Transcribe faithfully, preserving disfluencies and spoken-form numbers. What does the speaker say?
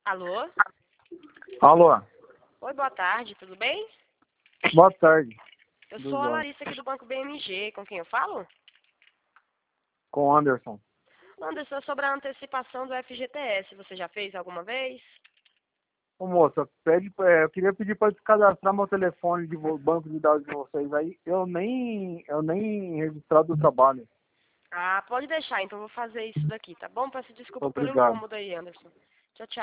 Alô? Alô, Oi, boa tarde, tudo bem? boa tarde. Eu Tudo sou a bom? Larissa aqui do Banco B M G, com quem eu falo? Com o Anderson. Anderson, sobre a antecipação do F G T S, você já fez alguma vez? Ô moça, pede, é, eu queria pedir para cadastrar meu telefone de vo- banco de dados de vocês aí. Eu nem, eu nem registrado o trabalho. Ah, pode deixar, então eu vou fazer isso daqui, tá bom? Peço desculpa pelo Obrigado. incômodo aí, Anderson. Tchau, tchau.